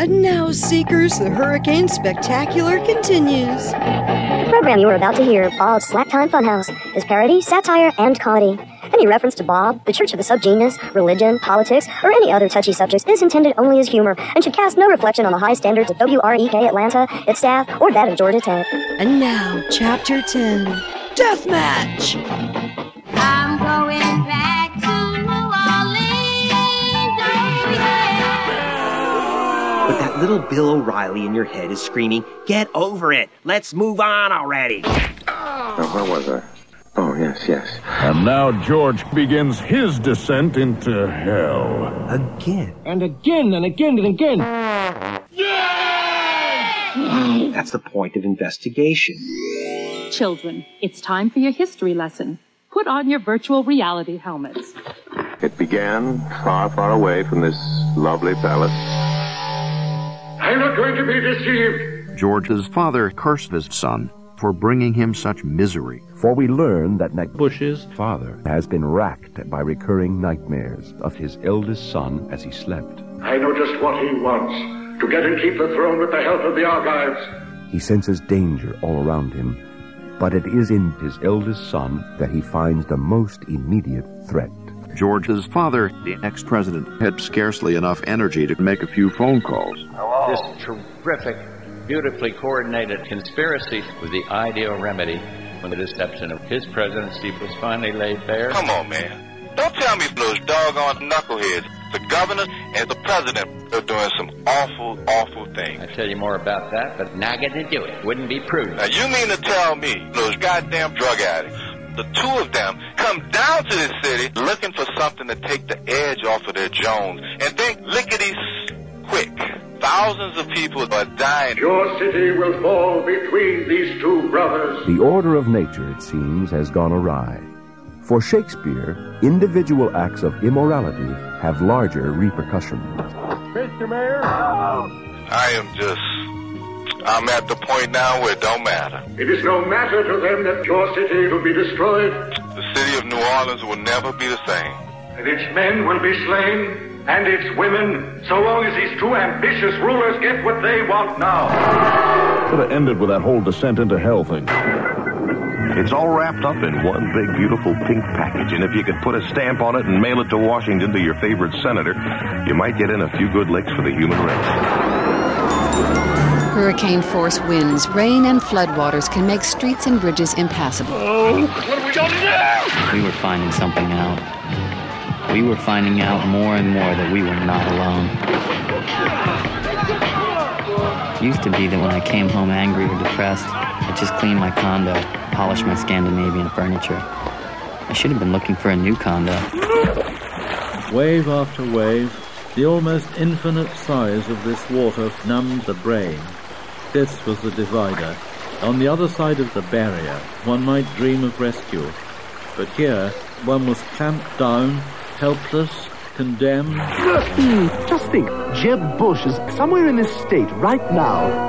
And now, Seekers, the Hurricane Spectacular continues. The program you are about to hear, Bob's Slacktime Funhouse, is parody, satire, and comedy. Any reference to Bob, the Church of the Subgenius, religion, politics, or any other touchy subjects is intended only as humor and should cast no reflection on the high standards of WREK Atlanta, its staff, or that of Georgia Tech. And now, Chapter 10, Deathmatch! I'm going back to New Orleans, oh yeah. But that little Bill O'Reilly in your head is screaming, "Get over it! Let's move on already!" Where was I? Oh, yes. And now George begins his descent into hell. Again. And again, and again, and again. That's the point of investigation. Children, it's time for your history lesson. Put on your virtual reality helmets. It began far, far away from this lovely palace. I'm not going to be deceived. George's father cursed his son for bringing him such misery. For we learn that Bush's father has been racked by recurring nightmares of his eldest son as he slept. I know just what he wants, to get and keep the throne with the help of the Argives. He senses danger all around him, but it is in his eldest son that he finds the most immediate threat. George's father, the ex-president, had scarcely enough energy to make a few phone calls. Hello? This terrific, beautifully coordinated conspiracy was the ideal remedy when the deception of his presidency was finally laid bare. Come on, man. Don't tell me those doggone knuckleheads, the governor and the president, are doing some awful, awful things. I'll tell you more about that, but not going to do it. Wouldn't be prudent. Now, you mean to tell me those goddamn drug addicts, the two of them, come down to this city looking for something to take the edge off of their Jones and think lickety-quick. Thousands of people are dying. Your city will fall between these two brothers. The order of nature, it seems, has gone awry. For Shakespeare, individual acts of immorality have larger repercussions. Mr. Mayor? I'm at the point now where it don't matter. It is no matter to them that your city will be destroyed. The city of New Orleans will never be the same. And its men will be slain, and its women, so long as these two ambitious rulers get what they want now. Could have ended with that whole descent into hell thing. It's all wrapped up in one big, beautiful pink package, and if you could put a stamp on it and mail it to Washington to your favorite senator, you might get in a few good licks for the human race. Hurricane-force winds, rain, and floodwaters can make streets and bridges impassable. Oh, what are we going to do? We were finding something out. We were finding out more and more that we were not alone. It used to be that when I came home angry or depressed, I'd just clean my condo, polish my Scandinavian furniture. I should have been looking for a new condo. Wave after wave, the almost infinite size of this water numbed the brain. This was the divider. On the other side of the barrier, one might dream of rescue. But here, one was clamped down, helpless, condemned. Just think, Jeb Bush is somewhere in this state right now.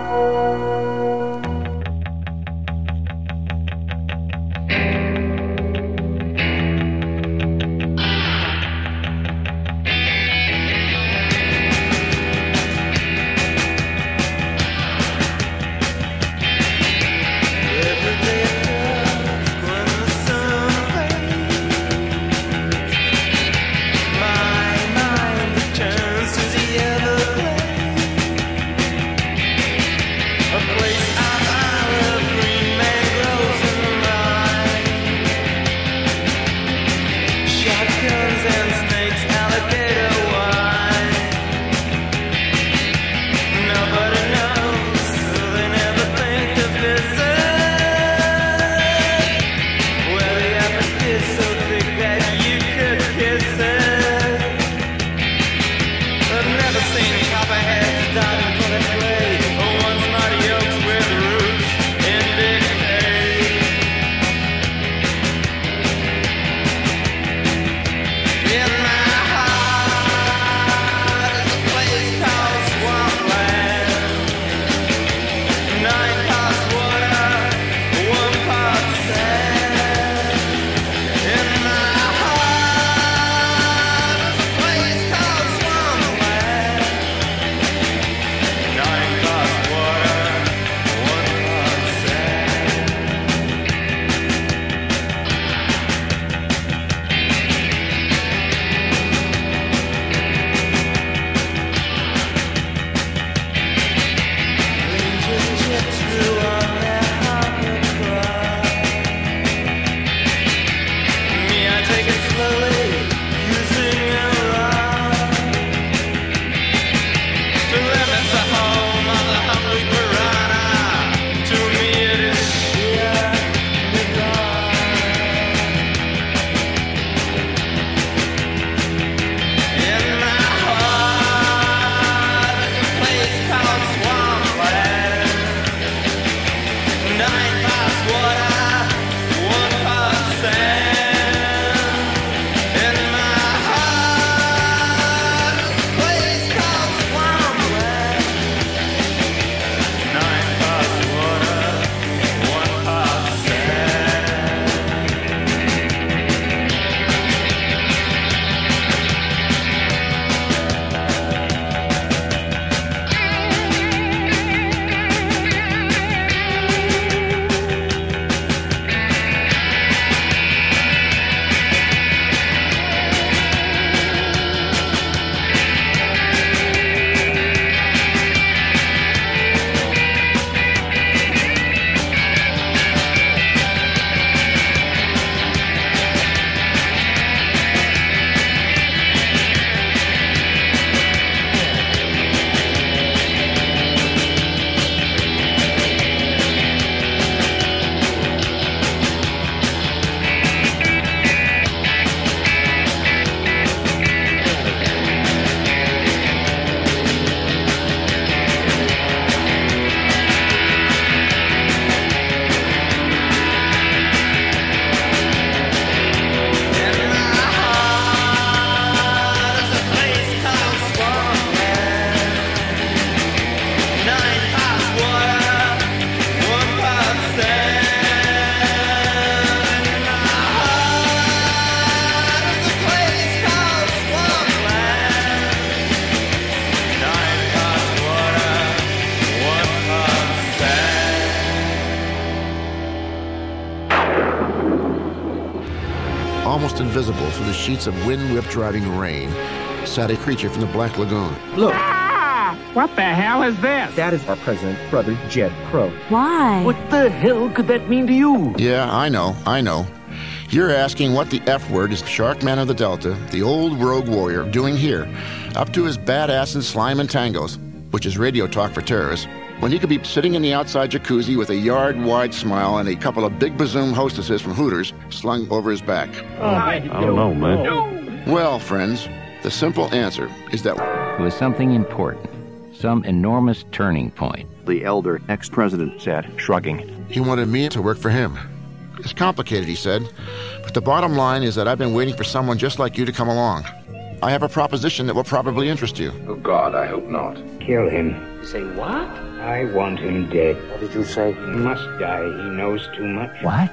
vast and visible through the sheets of wind-whipped driving rain, sat a creature from the Black Lagoon. Look. What the hell is this? That is our president's brother, Jed Crow. Why? What the hell could that mean to you? Yeah, I know. You're asking what the F word is Sharkman of the Delta, the old rogue warrior, doing here, up to his badass and slime and tangos, which is radio talk for terrorists, when he could be sitting in the outside jacuzzi with a yard-wide smile and a couple of big bazoom hostesses from Hooters slung over his back. I don't know, man. Well, friends, the simple answer is that it was something important. Some enormous turning point. The elder ex-president said, shrugging. He wanted me to work for him. It's complicated, he said, but the bottom line is that I've been waiting for someone just like you to come along. I have a proposition that will probably interest you. Oh, God, I hope not. Kill him. You say what? I want him dead. What did you say? He must die. He knows too much. What?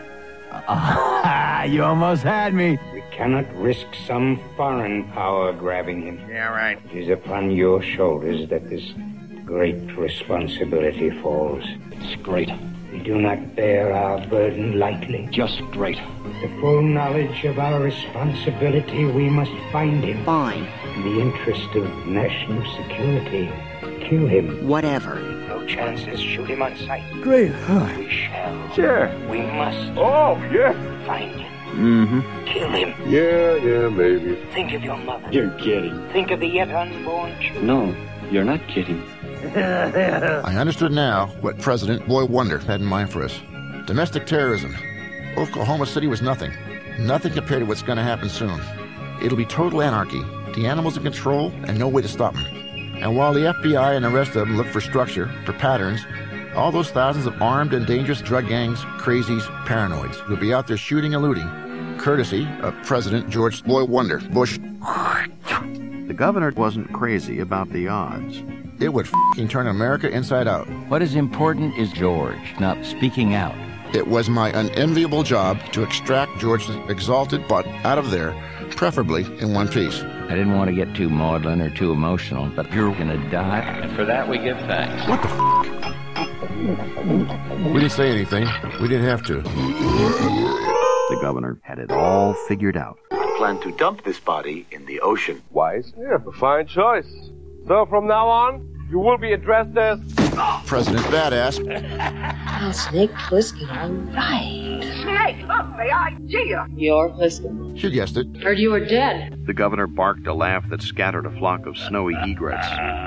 You almost had me. We cannot risk some foreign power grabbing him. Yeah, right. It is upon your shoulders that this great responsibility falls. It's great. We do not bear our burden lightly. Just great. With the full knowledge of our responsibility, we must find him. Fine. In the interest of national security, kill him. Whatever. No chances. Shoot him on sight. Great. We shall. Sure. We must. Oh, yeah. Find him. Mm-hmm. Kill him. Yeah, maybe. Think of your mother. You're kidding. Think of the yet unborn children. No, you're not kidding. I understood now what President Boy Wonder had in mind for us. Domestic terrorism. Oklahoma City was nothing. Nothing compared to what's going to happen soon. It'll be total anarchy. The animals in control and no way to stop them. And while the FBI and the rest of them look for structure, for patterns, all those thousands of armed and dangerous drug gangs, crazies, paranoids will be out there shooting and looting, courtesy of President George Boy Wonder Bush. The governor wasn't crazy about the odds. It would f***ing turn America inside out. What is important is George, not speaking out. It was my unenviable job to extract George's exalted butt out of there, preferably in one piece. I didn't want to get too maudlin or too emotional, but you're gonna die. And for that we give thanks. What the f***? We didn't say anything. We didn't have to. The governor had it all figured out. I plan to dump this body in the ocean. Wise? Yeah, a fine choice. So from now on, you will be addressed as President Badass. Oh, Snake Plissken, all right. Hey, look, may I see you? You're Plissken? You guessed it. Heard you were dead. The governor barked a laugh that scattered a flock of snowy egrets.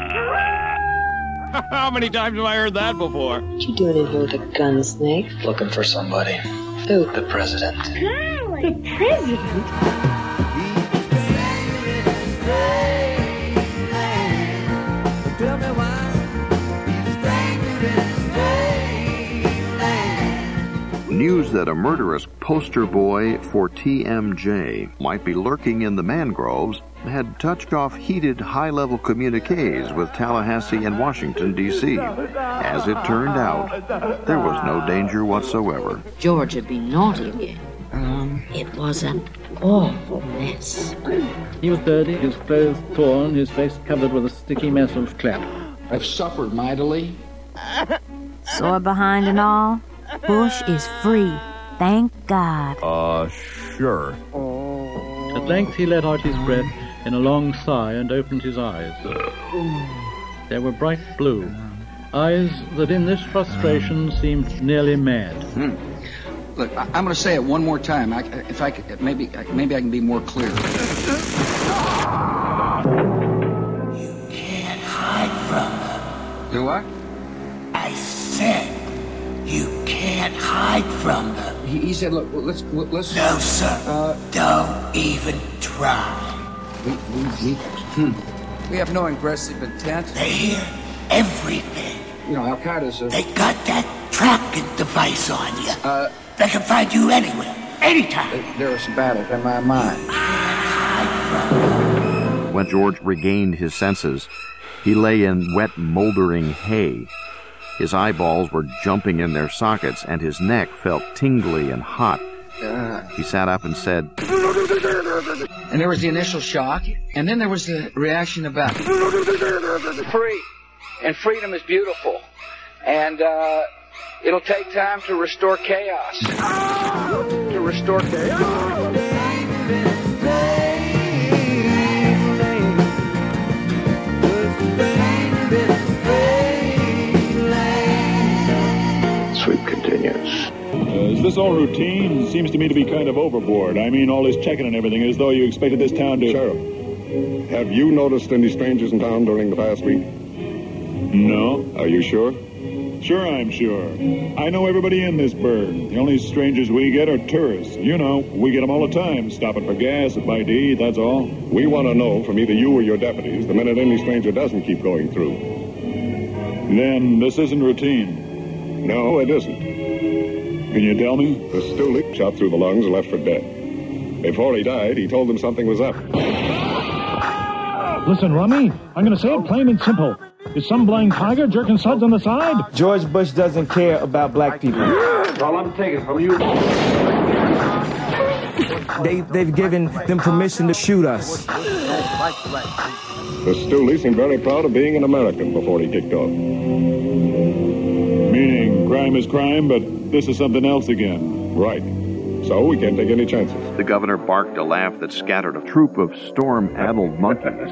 How many times have I heard that before? What you doing in here with a gun, Snake? Looking for somebody. Who? The president. The president? News that a murderous poster boy for TMJ might be lurking in the mangroves had touched off heated high-level communiques with Tallahassee and Washington, D.C. As it turned out, there was no danger whatsoever. George had been naughty again. It was an awful mess. He was dirty, his clothes torn, his face covered with a sticky mess of clap. I've suffered mightily. Sore behind and all, Bush is free. Thank God. Sure. At length he let out his breath in a long sigh and opened his eyes. They were bright blue, eyes that in this frustration seemed nearly mad. Look, I'm going to say it one more time. Maybe I can be more clear. You can't hide from them. Do what? I said you can't hide from them. He said, look, let's. No, sir. Don't even try. We have no aggressive intent. They hear everything. You know, Al-Qaeda's They got that tracking device on you. They can find you anywhere, anytime. There are some battles in my mind. When George regained his senses, he lay in wet, moldering hay. His eyeballs were jumping in their sockets, and his neck felt tingly and hot. He sat up and said, and there was the initial shock, and then there was the reaction about free. And freedom is beautiful. And it'll take time to restore chaos. To restore chaos. This all routine seems to me to be kind of overboard. I mean, all this checking and everything, as though you expected this town to... Sheriff, have you noticed any strangers in town during the past week? No. Are you sure? Sure, I'm sure. I know everybody in this burg. The only strangers we get are tourists. You know, we get them all the time, stopping for gas and bite to eat, that's all. We want to know from either you or your deputies the minute any stranger doesn't keep going through. Then this isn't routine. No, it isn't. Can you tell me? The stoolie shot through the lungs and left for dead. Before he died, he told them something was up. Listen, Rummy, I'm going to say it plain and simple. Is some blind tiger jerking suds on the side? George Bush doesn't care about black people. That's all I'm taking from you. They've given them permission to shoot us. The stoolie seemed very proud of being an American before he kicked off. Meaning crime is crime, but this is something else again. Right. So we can't take any chances. The governor barked a laugh that scattered a troop of storm-addled monkeys.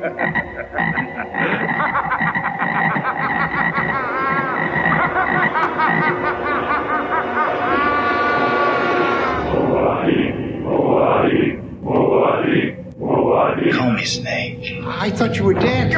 Call me Snake. I thought you were dead.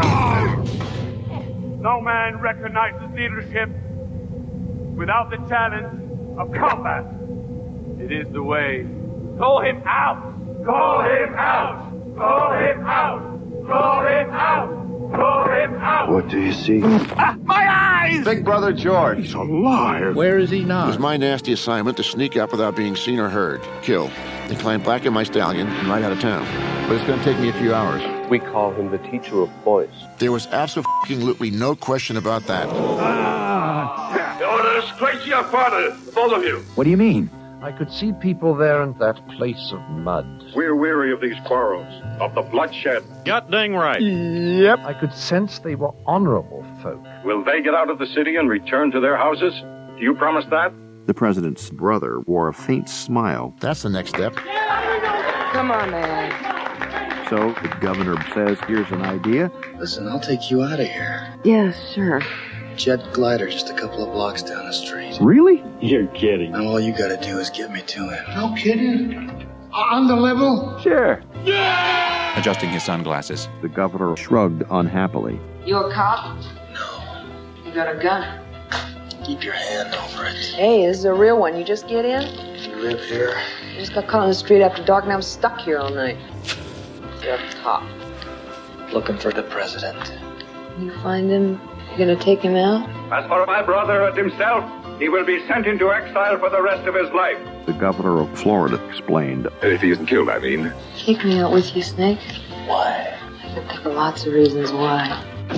No man recognizes leadership without the challenge of combat. It is the way. Call him out! Call him out! Call him out! Call him out! Call him out! What do you see? My eyes! Big Brother George. He's alive. Where is he now? It was my nasty assignment to sneak up without being seen or heard. Kill. Then climb back in my stallion and ride out of town. But it's going to take me a few hours. We call him the teacher of boys. There was absolutely no question about that. You want to disgrace your father, both of you. What do you mean? I could see people there in that place of mud. We're weary of these quarrels, of the bloodshed. Got dang right. Yep. I could sense they were honorable folk. Will they get out of the city and return to their houses? Do you promise that? The president's brother wore a faint smile. That's the next step. Come on, man. So the governor says, here's an idea. Listen, I'll take you out of here. Yeah, sure. Jet glider just a couple of blocks down the street. Really? You're kidding. And all you gotta do is get me to him. No kidding. On the level? Sure. Yeah! Adjusting his sunglasses. The governor shrugged unhappily. You a cop? No. You got a gun? Keep your hand over it. Hey, this is a real one. You just get in? You live here? I just got caught on the street after dark and I'm stuck here all night. You're a cop. Looking for the president. You find him, you're gonna take him out? As for my brother himself, he will be sent into exile for the rest of his life. The governor of Florida explained. If he isn't killed, I mean. Take me out with you, Snake. Why? I can think of lots of reasons why.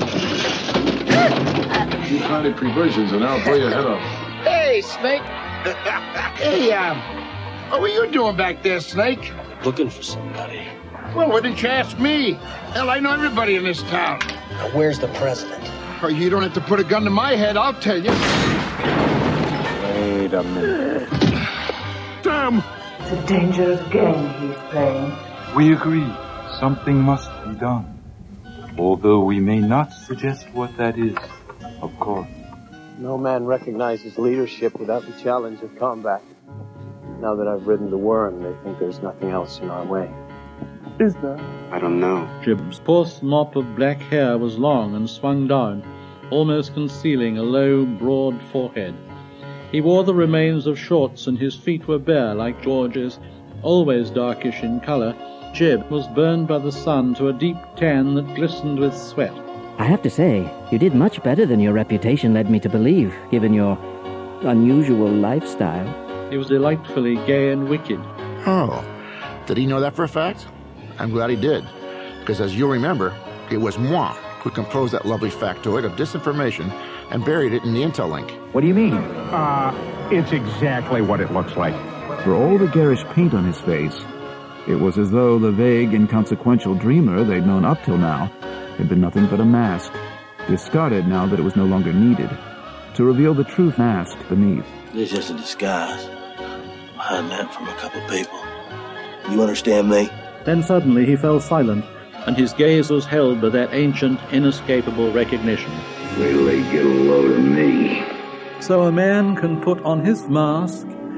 You planted conversions and I'll blow your head off. Hey, Snake. Hey, what were you doing back there, Snake? Looking for somebody. Well, why didn't you ask me? Hell, I know everybody in this town. Now, where's the president? Oh, you don't have to put a gun to my head, I'll tell you. Wait a minute. Damn! It's a dangerous game he's playing. We agree. Something must be done. Although we may not suggest what that is, of course. No man recognizes leadership without the challenge of combat. Now that I've ridden the worm, they think there's nothing else in our way. Is there? I don't know. Jib's coarse mop of black hair was long and swung down, almost concealing a low, broad forehead. He wore the remains of shorts and his feet were bare like George's, always darkish in color. Jib was burned by the sun to a deep tan that glistened with sweat. I have to say, you did much better than your reputation led me to believe, given your unusual lifestyle. He was delightfully gay and wicked. Oh, did he know that for a fact? I'm glad he did, because as you'll remember, it was moi who composed that lovely factoid of disinformation and buried it in the Intel link. What do you mean? It's exactly what it looks like. For all the garish paint on his face, it was as though the vague, inconsequential dreamer they'd known up till now had been nothing but a mask, discarded now that it was no longer needed, to reveal the truth masked beneath. It's just a disguise. I'm hiding that from a couple people. You understand me? Then suddenly he fell silent, and his gaze was held by that ancient, inescapable recognition. Wait till they get a load of me. So a man can put on his mask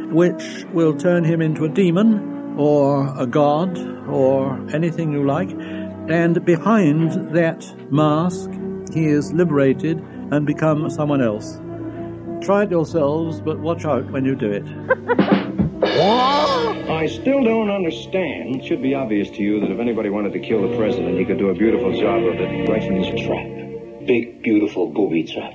which will turn him into a demon or a god or anything you like, and behind that mask he is liberated and become someone else. Try it yourselves, but watch out when you do it. I still don't understand. It should be obvious to you that if anybody wanted to kill the president, he could do a beautiful job of it right from his trap. Big, beautiful booby trap.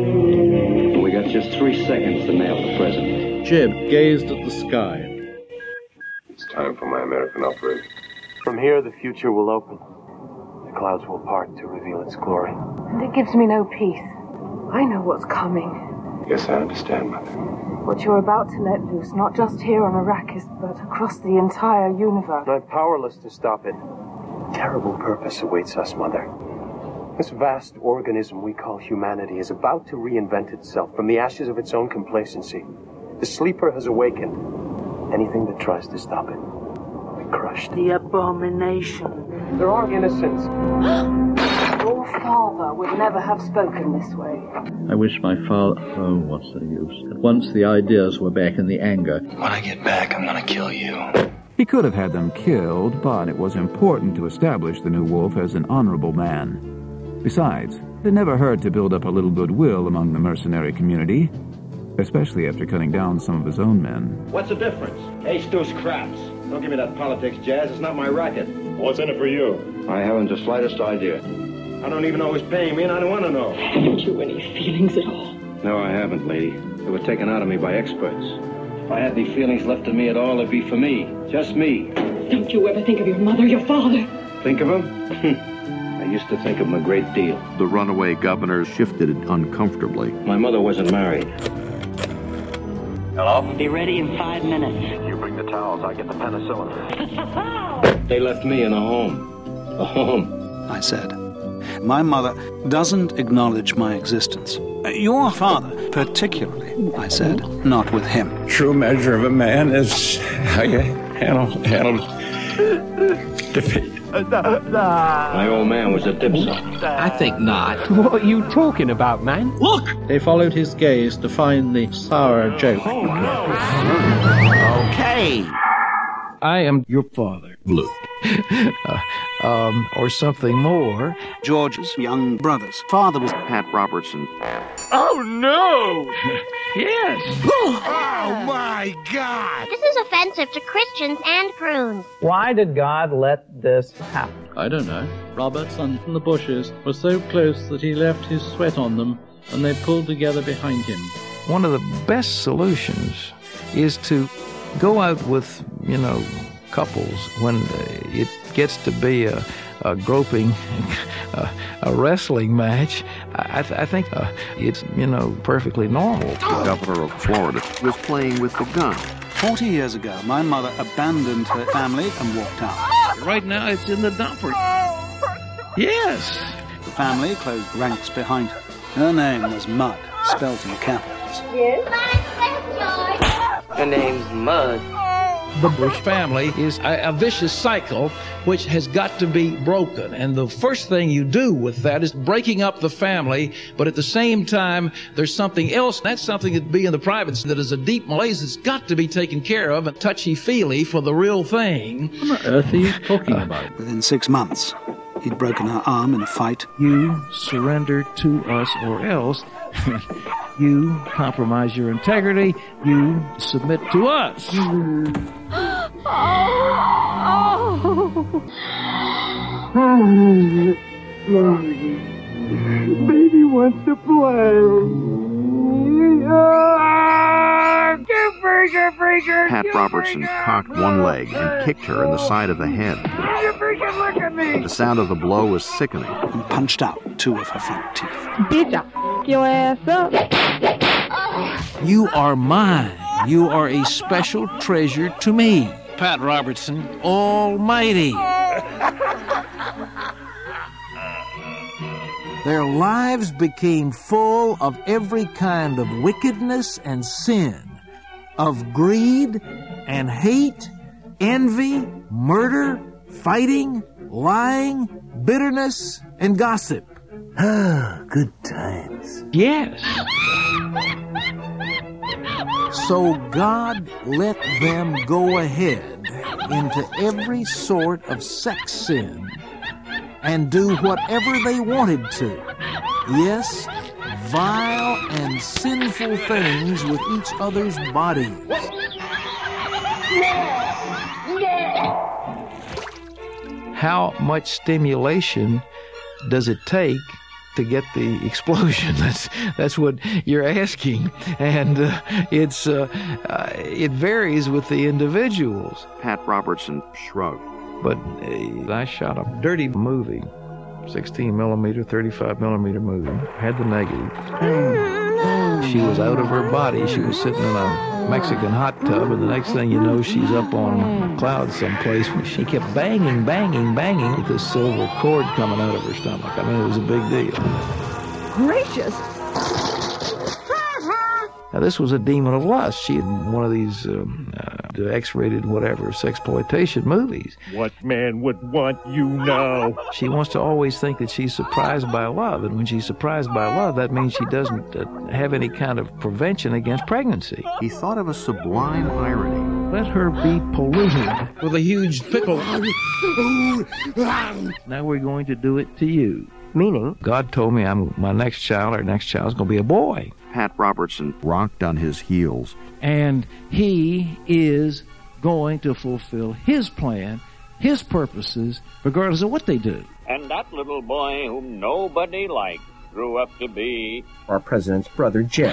We got just 3 seconds to nail the president. Jib gazed at the sky. It's time for my American operation. From here, the future will open. The clouds will part to reveal its glory. And it gives me no peace. I know what's coming. Yes, I understand, Mother. What you're about to let loose, not just here on Arrakis, but across the entire universe. I'm powerless to stop it. Terrible purpose awaits us, Mother. This vast organism we call humanity is about to reinvent itself from the ashes of its own complacency. The sleeper has awakened. Anything that tries to stop it will be crushed. The abomination. There are innocents. Your father would never have spoken this way. I wish my father... Oh, what's the use? At once the ideas were back in the anger. When I get back, I'm gonna kill you. He could have had them killed, but it was important to establish the new wolf as an honorable man. Besides, it never hurt to build up a little goodwill among the mercenary community, especially after cutting down some of his own men. What's the difference? Ace deuce craps. Don't give me that politics, Jazz. It's not my racket. What's in it for you? I haven't the slightest idea. I don't even know who's paying me, and I don't want to know. Haven't you any feelings at all? No, I haven't, lady. They were taken out of me by experts. If I had any feelings left in me at all, it'd be for me. Just me. Don't you ever think of your mother, your father? Think of him? I used to think of him a great deal. The runaway governor shifted uncomfortably. My mother wasn't married. Hello? Be ready in 5 minutes. You bring the towels, I get the penicillin. They left me in a home. A home. I said. My mother doesn't acknowledge my existence. Your father, particularly, I said, not with him. True measure of a man is how you handle defeat. My old man was a dipso. I think not. What are you talking about, man? Look! They followed his gaze to find the sour joke. Oh, no. Okay. I am your father, Luke. Or something more. George's young brother's father was Pat Robertson. Oh, no! Yes. Oh, my God! This is offensive to Christians and prunes. Why did God let this happen? I don't know. Robertson in the bushes was so close that he left his sweat on them, and they pulled together behind him. One of the best solutions is to go out with, couples when it gets to be a groping, a wrestling match. I think it's, perfectly normal. The governor of Florida was playing with the gun. 40 years ago, my mother abandoned her family and walked out. Right now, it's in the dumper. Yes. The family closed ranks behind her. Her name was Mud, spelt in capitals. Yes? Her name's Mud. The Bush family is a vicious cycle which has got to be broken. And the first thing you do with that is breaking up the family, but at the same time, there's something else. That's something that'd be in the privates that is a deep malaise that's got to be taken care of and touchy-feely for the real thing. What on earth are you talking about? Within 6 months, he'd broken her arm in a fight. You surrender to us or else you compromise your integrity. You submit to us. Baby wants to play. Pat Robertson cocked one leg and kicked her in the side of the head. The sound of the blow was sickening. And punched out 2 of her front teeth. Bitch, your ass up. You are mine. You are a special treasure to me. Pat Robertson, almighty. Their lives became full of every kind of wickedness and sin, of greed and hate, envy, murder, fighting, lying, bitterness, and gossip. Ah, good times. Yes. So God let them go ahead into every sort of sex sin and do whatever they wanted to. Yes, vile and sinful things with each other's bodies. How much stimulation does it take to get the explosion? That's what you're asking, and it varies with the individuals. Pat Robertson shrugged. But I shot a dirty movie, 16 millimeter, 35 millimeter movie. Had the negative. She was out of her body. She was sitting in a Mexican hot tub, and the next thing you know, she's up on clouds someplace. She kept banging with this silver cord coming out of her stomach. I mean, it was a big deal. Gracious! Now, this was a demon of lust. She had one of these X-rated whatever sexploitation movies. What man would want you now? She wants to always think that she's surprised by love, and when she's surprised by love, that means she doesn't have any kind of prevention against pregnancy. He thought of a sublime irony. Let her be polluted with a huge pickle. Now we're going to do it to you. Meaning? God told me our next child is going to be a boy. Pat Robertson rocked on his heels. And he is going to fulfill his plan, his purposes, regardless of what they do. And that little boy whom nobody liked grew up to be our president's brother, Jed.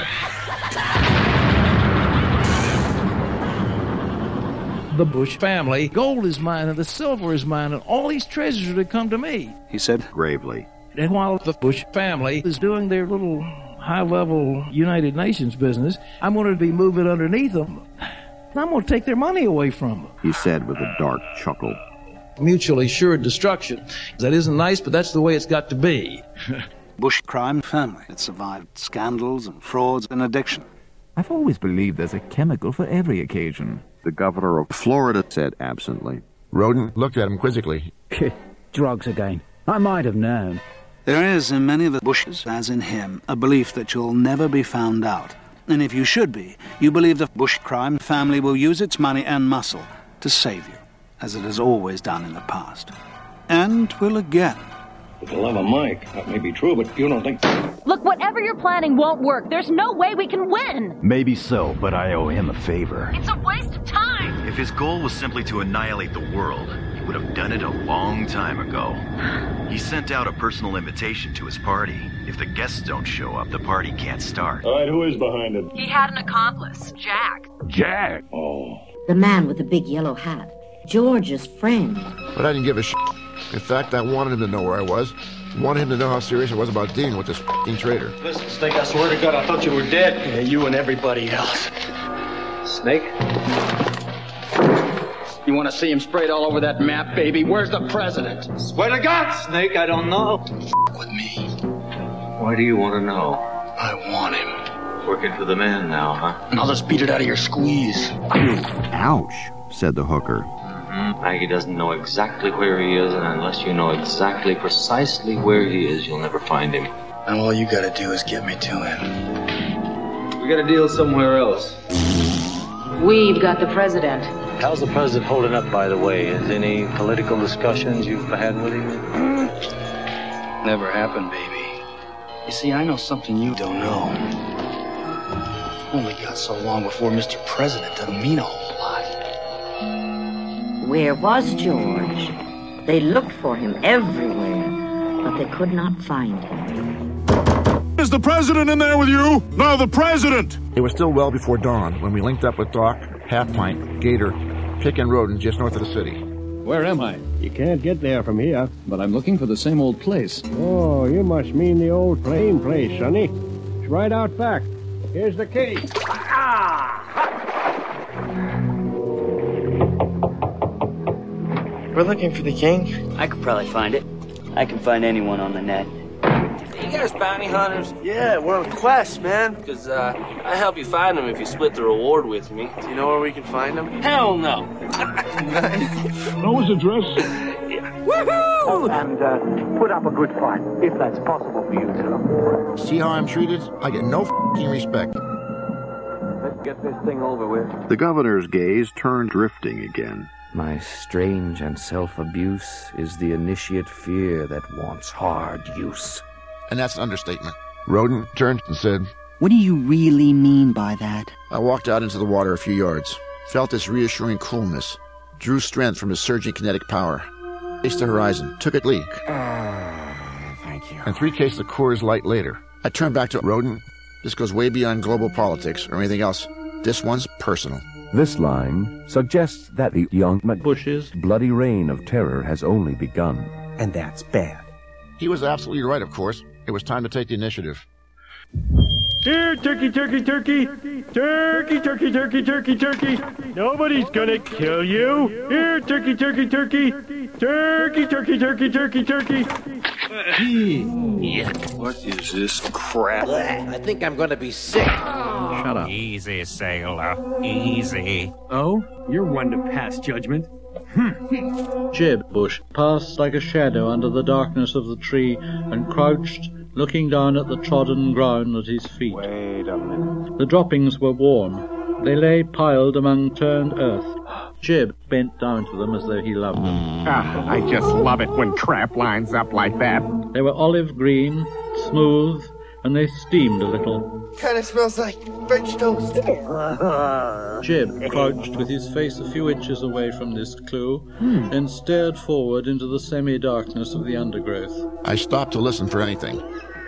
The Bush family, gold is mine and the silver is mine, and all these treasures are to come to me, he said gravely. And while the Bush family is doing their little high-level United Nations business, I'm going to be moving underneath them. I'm going to take their money away from them, he said with a dark chuckle. Mutually assured destruction. That isn't nice, but that's the way it's got to be. Bush crime family that survived scandals and frauds and addiction. I've always believed there's a chemical for every occasion. The governor of Florida said absently. Roden looked at him quizzically. Drugs again. I might have known. There is in many of the Bushes, as in him, a belief that you'll never be found out. And if you should be, you believe the Bush crime family will use its money and muscle to save you, as it has always done in the past. And will again. With the love of Mike, that may be true, but you don't think... Look, whatever you're planning won't work. There's no way we can win. Maybe so, but I owe him a favor. It's a waste of time. If his goal was simply to annihilate the world, he would have done it a long time ago. He sent out a personal invitation to his party. If the guests don't show up, the party can't start. All right, who is behind it? He had an accomplice, Jack. Jack? Oh. The man with the big yellow hat. George's friend. But I didn't give a shit. In fact, I wanted him to know where I was. Wanted him to know how serious I was about dealing with this f***ing traitor. Listen, Snake, I swear to God, I thought you were dead. Yeah, you and everybody else. Snake? You want to see him sprayed all over that map, baby? Where's the president? Swear to God, Snake, I don't know. With me. Why do you want to know? I want him. Working for the man now, huh? And I'll just beat it out of your squeeze. Ouch, said the hooker. Maggie doesn't know exactly where he is, and unless you know exactly, precisely where he is, you'll never find him. And all you gotta do is get me to him. We got a deal somewhere else. We've got the president. How's the president holding up, by the way? Is any political discussions you've had with him? Never happened, baby. You see, I know something you don't know. Only got so long before Mr. President doesn't mean a whole lot. Where was George? They looked for him everywhere, but they could not find him. Is the president in there with you? No, the president! It was still well before dawn when we linked up with Doc, Half Pint, Gator, Pick and Roden just north of the city. Where am I? You can't get there from here. But I'm looking for the same old place. Oh, you must mean the old plain place, sonny. It's right out back. Here's the key. We're looking for the king. I could probably find it. I can find anyone on the net. You guys bounty hunters? Yeah, we're on quest, man. Because I help you find them if you split the reward with me. Do you know where we can find them? Hell no. Know his address? Yeah. Woohoo! And put up a good fight, if that's possible for you, sir. See how I'm treated? I get no f***ing respect. get this thing over with. The governor's gaze turned drifting again. My strange and self-abuse is the initiate fear that wants hard use. And that's an understatement. Roden turned and said, "What do you really mean by that?" I walked out into the water a few yards, felt its reassuring coolness, drew strength from his surging kinetic power, faced the horizon, took a leak. Thank you. And 3 cases of Coors Light later, I turned back to Roden. This goes way beyond global politics or anything else. This one's personal. This line suggests that the young McBush's bloody reign of terror has only begun. And that's bad. He was absolutely right, of course. It was time to take the initiative. Here, turkey, turkey, turkey. Turkey, turkey, turkey, turkey, turkey. Nobody's gonna kill you. Here, turkey, turkey, turkey. Turkey, turkey, turkey, turkey, turkey. What is this crap? I think I'm gonna be sick. Shut up. Easy, sailor. Easy. Oh, you're one to pass judgment. Jeb Bush passed like a shadow under the darkness of the tree and crouched, looking down at the trodden ground at his feet. Wait a minute. The droppings were warm. They lay piled among turned earth. Jeb bent down to them as though he loved them. I just love it when crap lines up like that. They were olive green, smooth, and they steamed a little. Kind of smells like French toast. Jeb crouched with his face a few inches away from this clue and stared forward into the semi-darkness of the undergrowth. I stopped to listen for anything.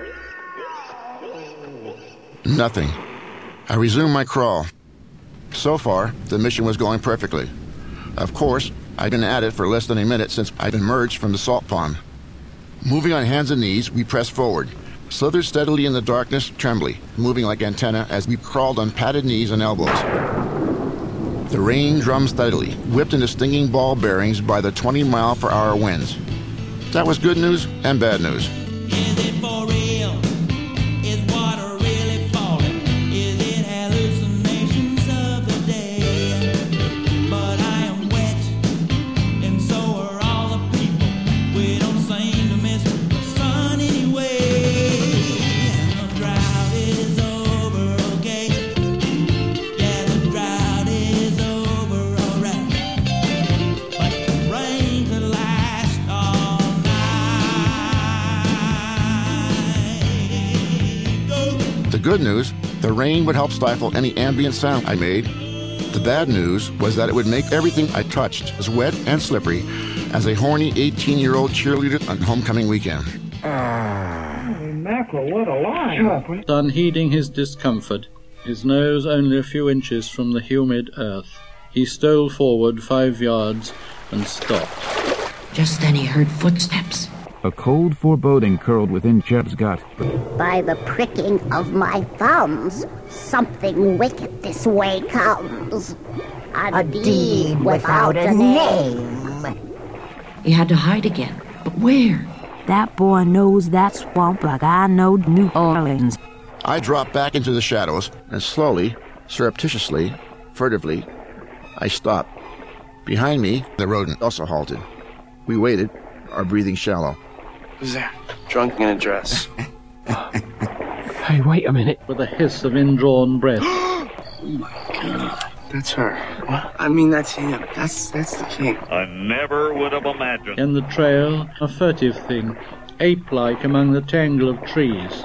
Nothing. I resumed my crawl. So far, the mission was going perfectly. Of course, I'd been at it for less than a minute since I'd emerged from the salt pond. Moving on hands and knees, we pressed forward, slithered steadily in the darkness, trembly, moving like antennae as we crawled on padded knees and elbows. The rain drummed steadily, whipped into stinging ball bearings by the 20-mile-per-hour winds. That was good news and bad news. Is it for real? Is water really falling? Is it hallucinations of the day? But I am wet, and so are all the people. We don't seem to miss the sun anyway. The drought is over, okay? Yeah, the drought is over, alright. But the rain could last all night. The good news, the rain would help stifle any ambient sound I made. The bad news was that it would make everything I touched as wet and slippery as a horny 18-year-old cheerleader on homecoming weekend. Mackerel, what a line! Unheeding his discomfort, his nose only a few inches from the humid earth, he stole forward 5 yards and stopped. Just then he heard footsteps. A cold foreboding curled within Jeb's gut. By the pricking of my thumbs, something wicked this way comes. A deed without a name. He had to hide again. But where? That boy knows that swamp like I know New Orleans. I dropped back into the shadows, and slowly, surreptitiously, furtively, I stopped. Behind me, the rodent also halted. We waited, our breathing shallow. Who's that? Drunk in a dress. Hey, wait a minute. With a hiss of indrawn breath. Oh my God. That's her. What? I mean, that's him. That's the king. I never would have imagined. In the trail, a furtive thing, ape-like among the tangle of trees.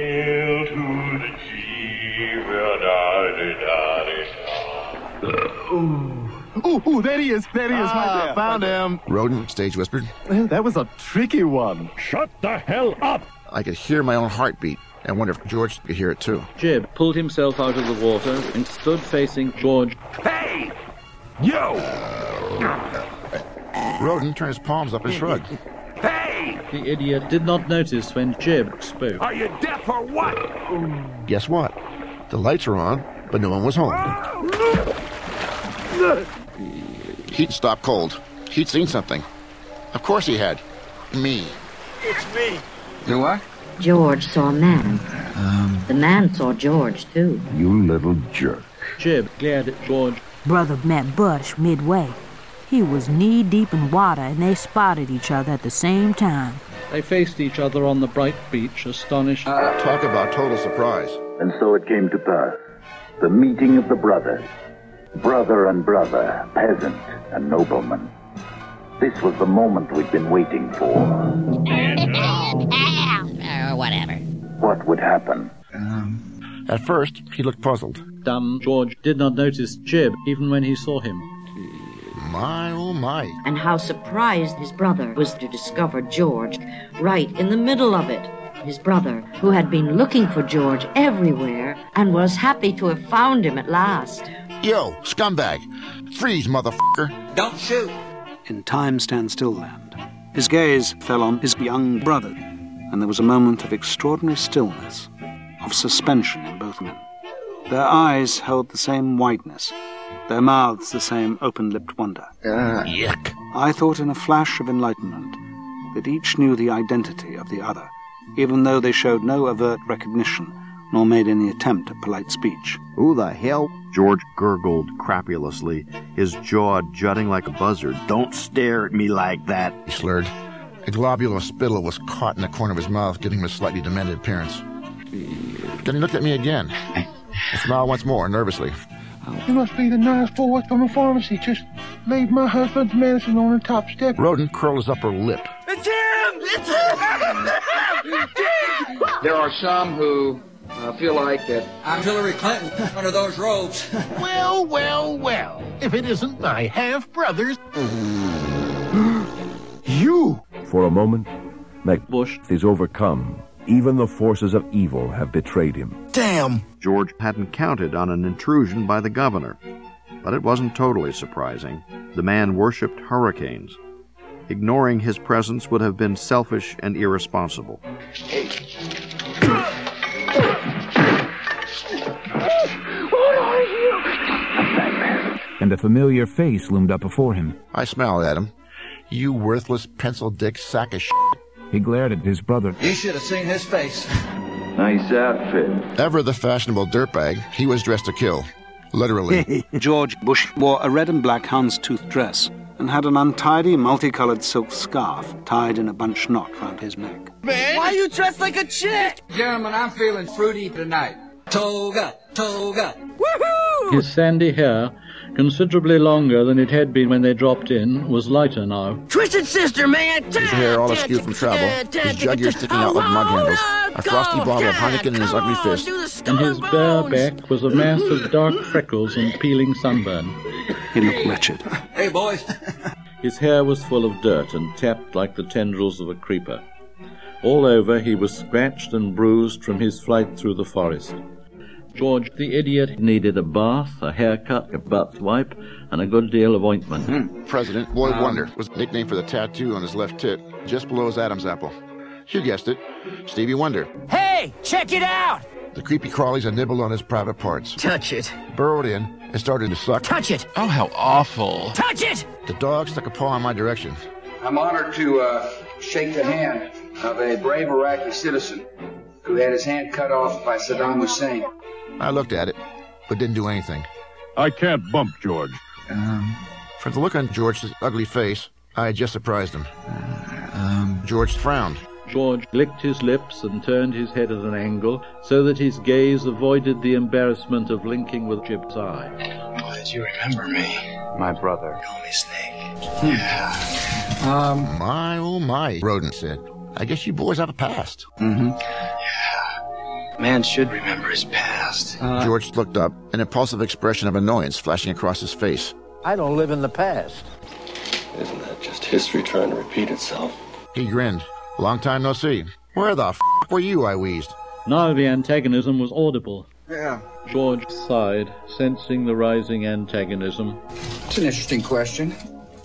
Ooh, there he is. There he is. Right there. Found him. Rodent, stage whispered. Well, that was a tricky one. Shut the hell up! I could hear my own heartbeat. I wonder if George could hear it too. Jeb pulled himself out of the water and stood facing George. Hey! Yo! Rodent turned his palms up and shrugged. Hey! The idiot did not notice when Jeb spoke. Are you deaf or what? Guess what? The lights were on, but no one was home. He'd stopped cold. He'd seen something. Of course he had. Me. It's me. You what? George saw a man. The man saw George, too. You little jerk. Jeb glared at George. Brother met Bush midway. He was knee-deep in water, and they spotted each other at the same time. They faced each other on the bright beach, astonished. Talk about total surprise. And so it came to pass. The meeting of the brothers. Brother and brother, peasant and nobleman. This was the moment we'd been waiting for. Whatever. What would happen? At first, he looked puzzled. Dumb George did not notice Jib even when he saw him. My, oh my. And how surprised his brother was to discover George right in the middle of it. His brother, who had been looking for George everywhere and was happy to have found him at last. Yo, scumbag. Freeze, motherfucker. Don't shoot. In Time Stand Still Land, his gaze fell on his young brother, and there was a moment of extraordinary stillness, of suspension in both men. Their eyes held the same wideness, their mouths the same open-lipped wonder. Yuck. I thought in a flash of enlightenment that each knew the identity of the other, even though they showed no overt recognition, nor made any attempt at polite speech. Who the hell? George gurgled crapulously, his jaw jutting like a buzzard. Don't stare at me like that, he slurred. A globule of spittle was caught in the corner of his mouth, giving him a slightly demented appearance. Then he looked at me again. He smiled once more, nervously. You must be the nice boy from a pharmacy. Just leave my husband's medicine on the top step. Roden curled his upper lip. It's him! It's him! There are some who feel like that I'm Hillary Clinton under those robes. Well, well, well. If it isn't my half-brothers. You! For a moment, McBush is overcome. Even the forces of evil have betrayed him. Damn! George hadn't counted on an intrusion by the governor. But it wasn't totally surprising. The man worshipped hurricanes. Ignoring his presence would have been selfish and irresponsible. Hey. What are you? And a familiar face loomed up before him. I smiled at him. You worthless pencil-dick sack of shit. He glared at his brother. You should have seen his face. Nice outfit. Ever the fashionable dirtbag, he was dressed to kill. Literally. George Bush wore a red and black houndstooth dress and had an untidy, multicolored silk scarf tied in a bunch knot round his neck. Man, why you dressed like a chick? Gentlemen, I'm feeling fruity tonight. Toga, toga. Woohoo! His sandy hair, considerably longer than it had been when they dropped in, was lighter now. Twisted sister, man! His hair all askew from travel, his jug ears sticking out like mug handles, a frosty bottle of Heineken in his ugly fist. And his bare back was a mass of dark freckles and peeling sunburn. He looked wretched. Hey, boys. His hair was full of dirt and tapped like the tendrils of a creeper. All over he was scratched and bruised from his flight through the forest. George, the idiot, needed a bath, a haircut, a butt wipe, and a good deal of ointment. President Boy Wonder was the nickname for the tattoo on his left tit, just below his Adam's apple. You guessed it, Stevie Wonder. Hey, check it out! The creepy crawlies had nibbled on his private parts. Touch it. Burrowed in and started to suck. Touch it. Oh, how awful. Touch it! The dog stuck a paw in my direction. I'm honored to shake the hand of a brave Iraqi citizen who had his hand cut off by Saddam Hussein. I looked at it, but didn't do anything. I can't bump George. For the look on George's ugly face, I had just surprised him. George frowned. George licked his lips and turned his head at an angle so that his gaze avoided the embarrassment of linking with Jib's eye. Glad you remember me. My brother. Call me Snake. Yeah. My, oh my, Roden said. I guess you boys have a past. Yeah. Man should remember his past. George looked up, an impulsive expression of annoyance flashing across his face. I don't live in the past. Isn't that just history trying to repeat itself? He grinned. Long time no see. Where the f*** were you, I wheezed. Now the antagonism was audible. Yeah. George sighed, sensing the rising antagonism. It's an interesting question.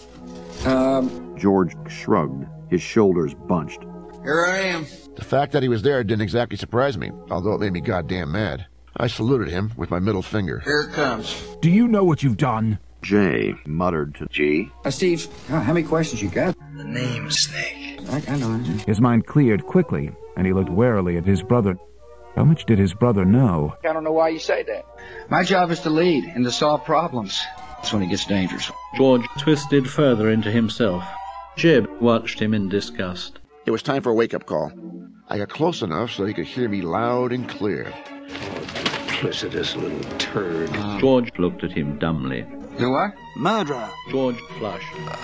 George shrugged, his shoulders bunched. Here I am. The fact that he was there didn't exactly surprise me, although it made me goddamn mad. I saluted him with my middle finger. Here it comes. Do you know what you've done? Jay muttered to G. Steve, how many questions you got? The name Snake. I know. His mind cleared quickly, and he looked warily at his brother. How much did his brother know? I don't know why you say that. My job is to lead and to solve problems. That's when it gets dangerous. George twisted further into himself. Jib watched him in disgust. It was time for a wake-up call. I got close enough so he could hear me loud and clear. Duplicitous little turd. George looked at him dumbly. You what? Murderer. George flushed.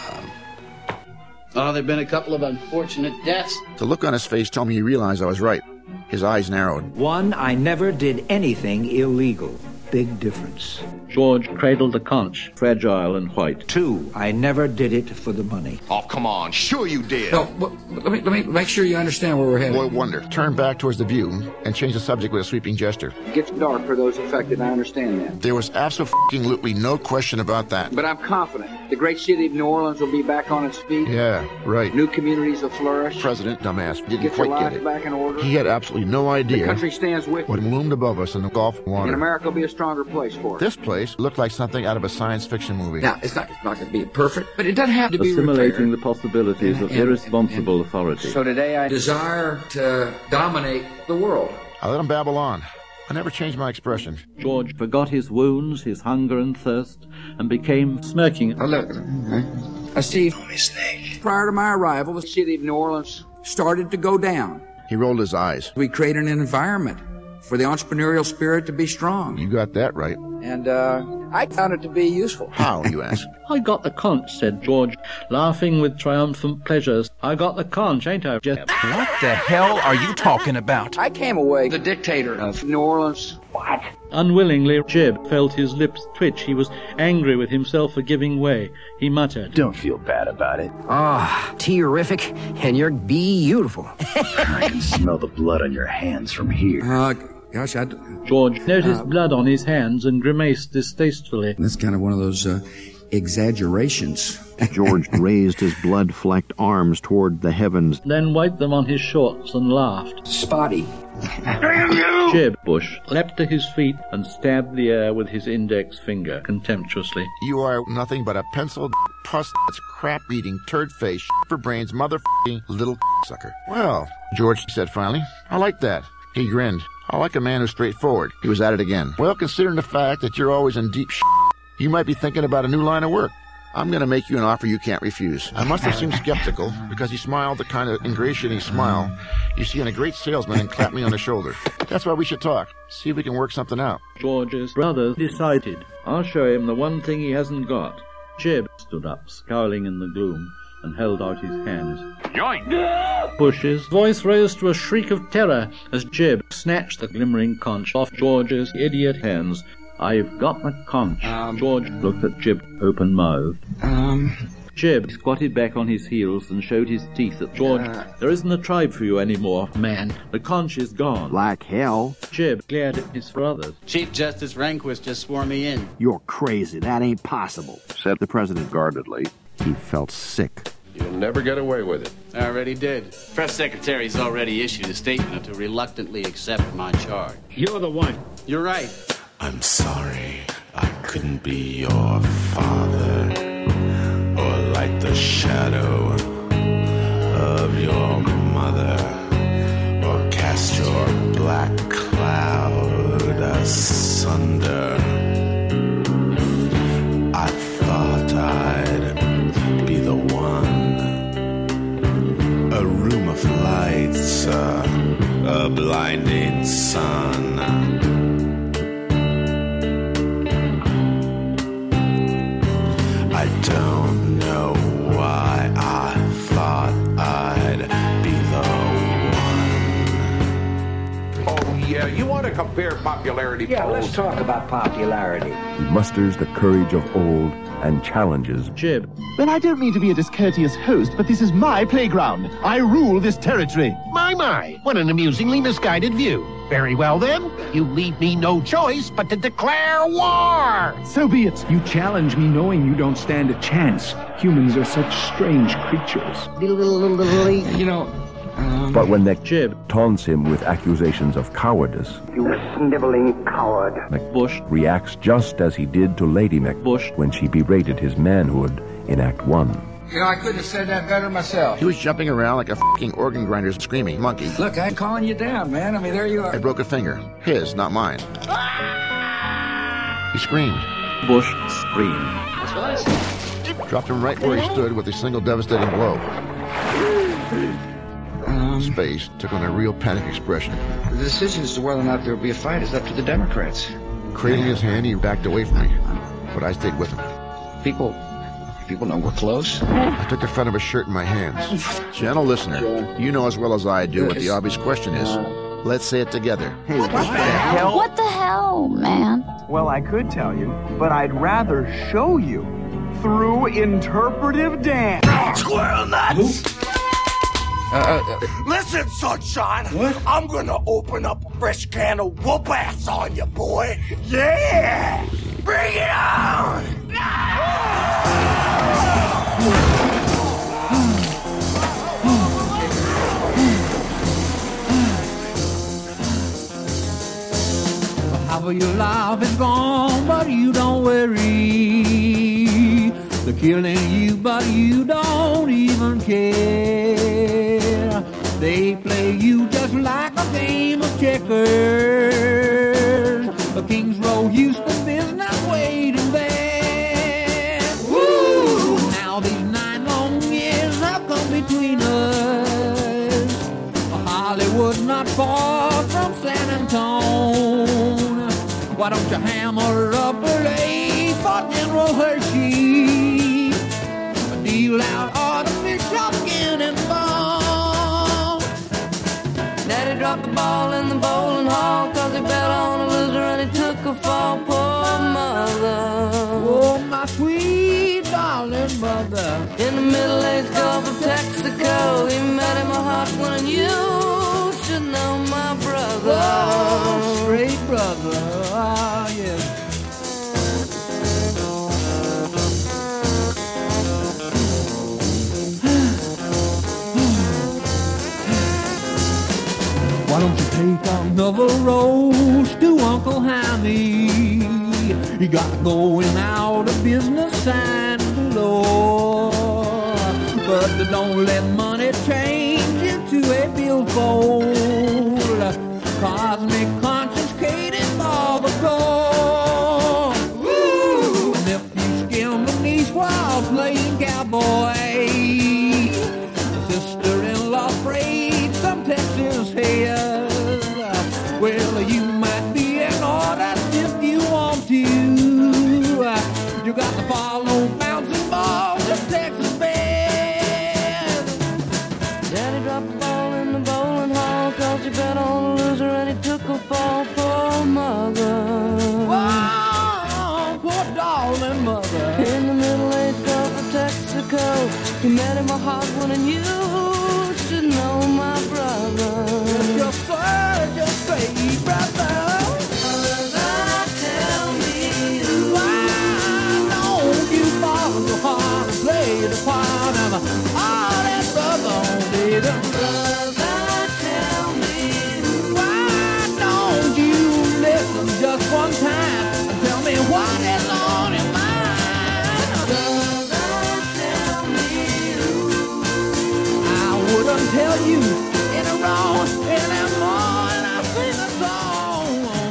Oh, there've been a couple of unfortunate deaths. The look on his face told me he realized I was right. His eyes narrowed. 1, I never did anything illegal. Big difference. George cradled the conch, fragile and white. 2, I never did it for the money. Oh, come on. Sure you did. No, let me make sure you understand where we're headed. Boy Wonder turned back towards the view and changed the subject with a sweeping gesture. It gets dark for those affected, I understand that. There was absolutely no question about that. But I'm confident the great city of New Orleans will be back on its feet. Yeah, right. New communities will flourish. President, dumbass, didn't Get your quite get lives it. back in order. He had absolutely no idea The country stands with what you. loomed above us in the Gulf of water. And America will be a stronger place for us. This place looked like something out of a science fiction movie. Now, it's not going to be perfect, but it doesn't have to be Assimilating repaired. the possibilities of irresponsible authority. So today I desire to dominate the world. I let him babble on. I never changed my expression. George forgot his wounds, his hunger and thirst, and became smirking. Oh, look. Steve, prior to my arrival, the city of New Orleans started to go down. He rolled his eyes. We created an environment for the entrepreneurial spirit to be strong. You got that right. And I found it to be useful. How, you ask? I got the conch, said George, laughing with triumphant pleasures. I got the conch, ain't I, Jeb? What the hell are you talking about? I came away the dictator of New Orleans. What? Unwillingly, Jeb felt his lips twitch. He was angry with himself for giving way. He muttered, Don't feel bad about it. Terrific, and you're beautiful. I can smell the blood on your hands from here. Gosh, George noticed blood on his hands and grimaced distastefully. That's kind of one of those exaggerations. George raised his blood-flecked arms toward the heavens, Then wiped them on his shorts and laughed. Spotty. Jeb Bush leapt to his feet and stabbed the air with his index finger contemptuously. You are nothing but a penciled puss that's crap-eating, turd-faced, for-brains, mother-f***ing little sucker. Well, George said finally, I like that. He grinned. I like a man who's straightforward. He was at it again. Well, considering the fact that you're always in deep you might be thinking about a new line of work. I'm going to make you an offer you can't refuse. I must have seemed skeptical because he smiled the kind of ingratiating smile you see in a great salesman and clapped me on the shoulder. That's why we should talk. See if we can work something out. George's brother decided, I'll show him the one thing he hasn't got. Jeb stood up, scowling in the gloom, and held out his hands. Yoink! Bush's voice rose to a shriek of terror as Jeb snatched the glimmering conch off George's idiot hands. I've got the conch. George looked at Jeb open-mouthed. Jeb squatted back on his heels and showed his teeth at George. There isn't a tribe for you anymore, man. The conch is gone. Like hell. Jeb glared at his brothers. Chief Justice Rehnquist just swore me in. You're crazy. That ain't possible, said the president guardedly. He felt sick. You'll never get away with it. I already did. Press secretary's already issued a statement to reluctantly accept my charge. You're the one. You're right. I'm sorry I couldn't be your father or like the shadow of your mother or cast your black cloud asunder. I thought I'd be the one, a room of lights, a blinding sun. I don't know why I thought I'd be the one. Oh, yeah, you want to compare popularity polls? Yeah, let's talk about popularity. He musters the courage of old and challenges Jeb. Well, I don't mean to be a discourteous host, but this is my playground. I rule this territory. My, what an amusingly misguided view. Very well, then. You leave me no choice but to declare war. So be it. You challenge me knowing you don't stand a chance. Humans are such strange creatures. You know, But when Jeb taunts him with accusations of cowardice, You sniveling coward. McBush reacts just as he did to Lady McBush when she berated his manhood in Act 1. you know, I couldn't have said that better myself. He was jumping around like a f***ing organ grinder screaming monkey. Look, I'm calling you down, man. I mean, there you are. I broke a finger. His, not mine. He screamed. Bush screamed. That's what I said. Dropped him right where he stood with a single devastating blow. His face took on a real panic expression. The decision as to whether or not there will be a fight is up to the Democrats. Cradling his hand, he backed away from me, but I stayed with him. People know we're close. I took the front of his shirt in my hands. Gentle listener, you know as well as I do what the obvious question is. Let's say it together. Hey, what the hell? What the hell, man? Well, I could tell you, but I'd rather show you through interpretive dance. Squirrel nuts! Listen, sunshine. What? I'm gonna open up a fresh can of whoop ass on you, boy. Yeah! Bring it on! Half of your life is gone, but you don't worry. They're killing you, but you don't even care. They play you just like a game of checkers. A Kings Row, Houston business waiting there. Woo! Now these 9 long years have come between us. Hollywood's not far from San Antone. Why don't you hammer up a lay for General Hershey? Deal out artificial skin and bone. Daddy dropped the ball in the bowling hall 'cause he bet on a loser and he took a fall. Poor mother. Oh, my sweet darling mother. In the Middle East Gulf of Texaco, he met him a hot one and you should know my brother. Oh, straight brother. Ah, yes. Why don't you take another roast to Uncle Hammy? He got going out of business and galore. But don't let money change you to a billfold. Cosmic conscience catered for the gold. Woo! And if you skim the niece while playing cowboy, sister-in-law sprayed some Texas hair. Well, you might be an artist if you want to. You got to follow bouncing balls of Texas band. Daddy dropped the ball in the bowling hall 'cause he bet on a loser and he took a fall. Poor mother. Oh, poor darling mother. In the Middle East Gulf of Texaco, he met him a hot one and you should know my brother. Yes, sir, just say brother. Brother, tell me why don't you fall so hard and play the part of all that brother did. Brother, tell me why don't you listen just one time and tell me what is on your mind. Brother, tell me I wouldn't tell you in a wrong anymore, and I sing a song.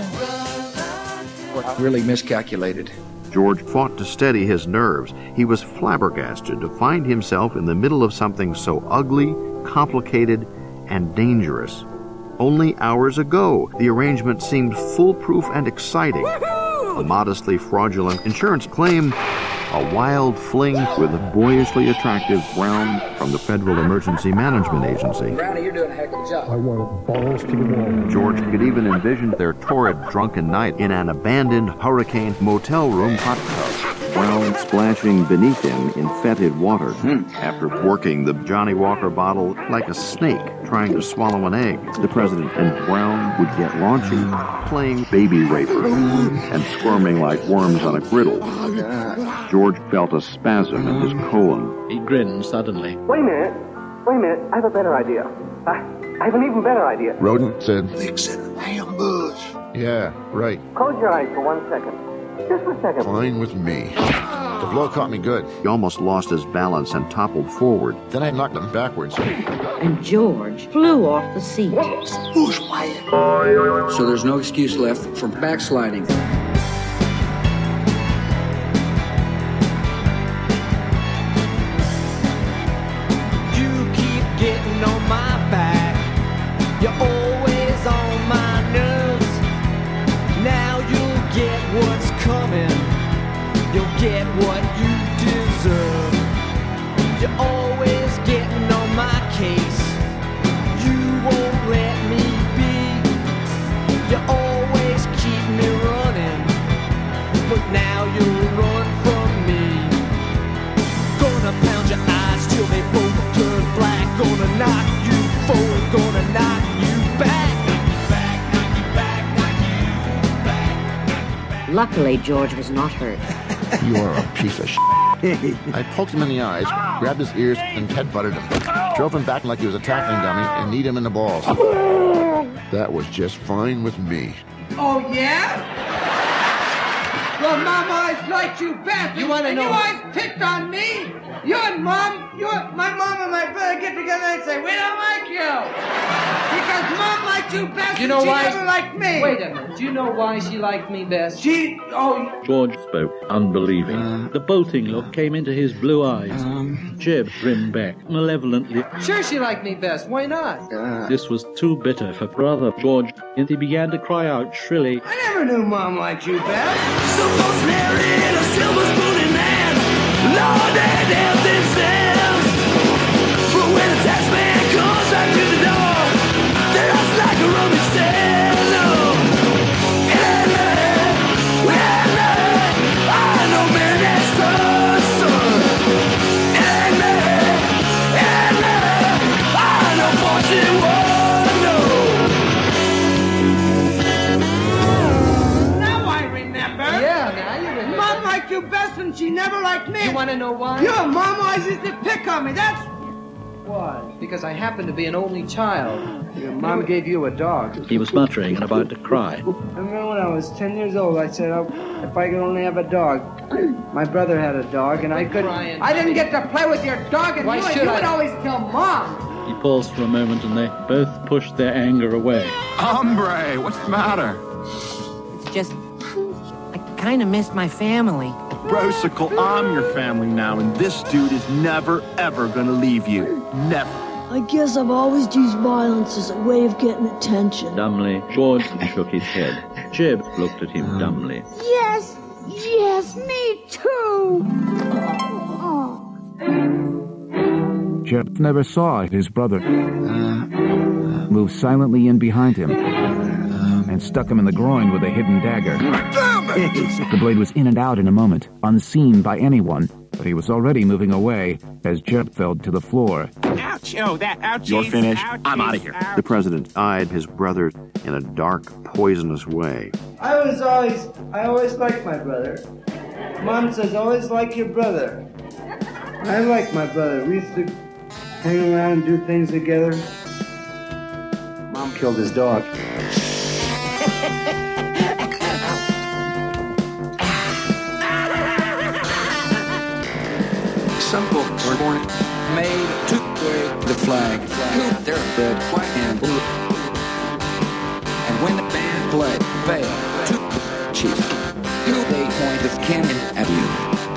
Well, really miscalculated. George fought to steady his nerves. He was flabbergasted to find himself in the middle of something so ugly, complicated, and dangerous. Only hours ago, the arrangement seemed foolproof and exciting. A modestly fraudulent insurance claim, a wild fling with a boyishly attractive Brown from the Federal Emergency Management Agency. Brownie, you're doing a heck of a job. I wanted balls to the wall. George could even envision their torrid drunken night in an abandoned Hurricane motel room hot tub. Brown splashing beneath him in fetid water after working the Johnny Walker bottle like a snake trying to swallow an egg. The president and Brown would get raunchy, playing baby raper and squirming like worms on a griddle. George felt a spasm in his colon. He grinned suddenly. Wait a minute. I have a better idea. I have an even better idea. Rodent said, Fix an ambush. yeah, right. Close your eyes for 1 second. Just for a second. Fine with me. The blow caught me good. He almost lost his balance and toppled forward. Then I knocked him backwards. And George flew off the seat. Who's Wyatt? So there's no excuse left for backsliding. You keep getting on my back. You're always on my Now you'll get what's coming. You'll get what you deserve. You're always getting on my case. You won't let me be. You always keep me running, but now you'll run from me. Gonna pound your eyes till they both turn black. Gonna knock you forward, gonna knock you back. Luckily, George was not hurt. You are a piece of shit. I poked him in the eyes, grabbed his ears, and head-butted him. Drove him back like he was a tackling dummy and kneed him in the balls. That was just fine with me. Oh, yeah? Well, Mom always liked you best. You want to know? You always picked on me. You and Mom, my mom and my brother get together and say, we don't like you. Because Mom liked you best, You know and she why? never liked me. Wait a minute. Do you know why she liked me best? George spoke, unbelieving. The bolting look came into his blue eyes. Jeb grinned back, malevolently. Sure she liked me best. Why not? This was too bitter for brother George, and he began to cry out shrilly. I never knew Mom liked you best. Supposed married in a silver spoon in hand. Lord, and health themselves. But when the tax man comes right to the door, they're just like a rummage sale. I know man that's son. And I know fortune one. Now I remember. Yeah, now you remember. Mom liked you best and she never liked me. You want to know why? Your mom always used to pick on me. That's Why? Because I happen to be an only child. Your mom gave you a dog. He was muttering and about to cry. I remember when I was 10 years old, I said, oh, if I could only have a dog. My brother had a dog, and I couldn't. I didn't get to play with your dog, and Why you should I? would always tell Mom. He paused for a moment and they both pushed their anger away. Hombre, what's the matter? It's just, I kind of miss my family. Brosicle, I'm your family now, and this dude is never, ever gonna leave you. Never. I guess I've always used violence as a way of getting attention. Dumbly, George shook his head. Jeb looked at him dumbly. Yes, me too. Jeb never saw his brother. Moved silently in behind him and stuck him in the groin with a hidden dagger. The blade was in and out in a moment, unseen by anyone, but he was already moving away as Jeb fell to the floor. Ouch! Oh, that ouchies. You're finished. Ouchies, I'm out of here. The president eyed his brother in a dark, poisonous way. I always liked my brother. Mom says, always like your brother. I like my brother. We used to hang around and do things together. Mom killed his dog. Some folks were born made to wave the flag. They're red, white, and blue. And when the band played, failed to chief, they point the cannon at you.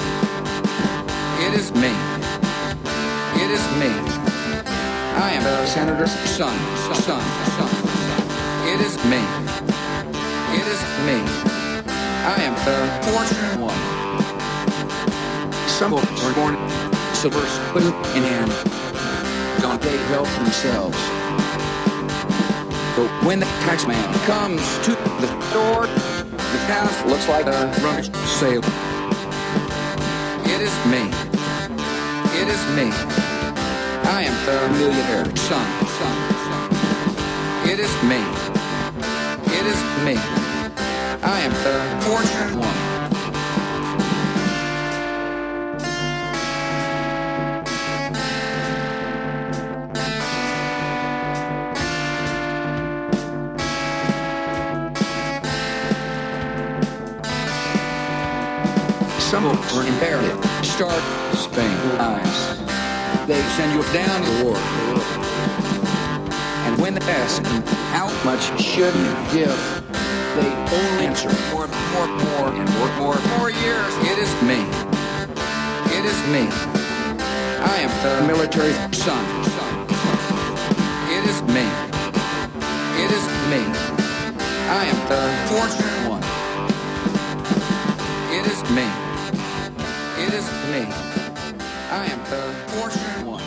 It is me. It is me. I am the senator's son. It is me. It is me. I am the fortunate one. Some folks were born silver spoon in hand. Don't they help themselves? But when the taxman comes to the door, the house looks like a rummage sale. It is me. It is me. I am the millionaire son. It is me. It is me. I am the fortunate one. Some of them were imperative. Start Spain lies. They send you down the war. And when they ask how much should you give, they only answer more, and more years. It is me. It is me. I am the military son. It is me. It is me. I am the fortunate one. me. It is me. I am the fortunate one.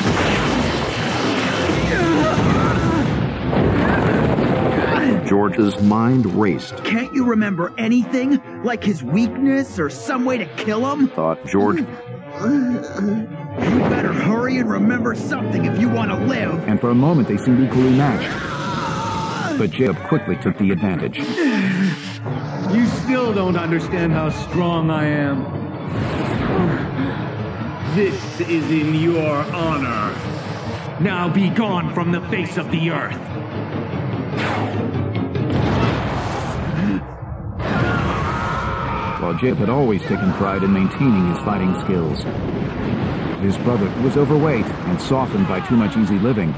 George's mind raced. Can't you remember anything? Like his weakness or some way to kill him? Thought George. You better hurry and remember something if you want to live. And for a moment they seemed equally matched. But Jacob quickly took the advantage. You still don't understand how strong I am. This is in your honor. Now be gone from the face of the earth. While Jacob had always taken pride in maintaining his fighting skills, his brother was overweight and softened by too much easy living.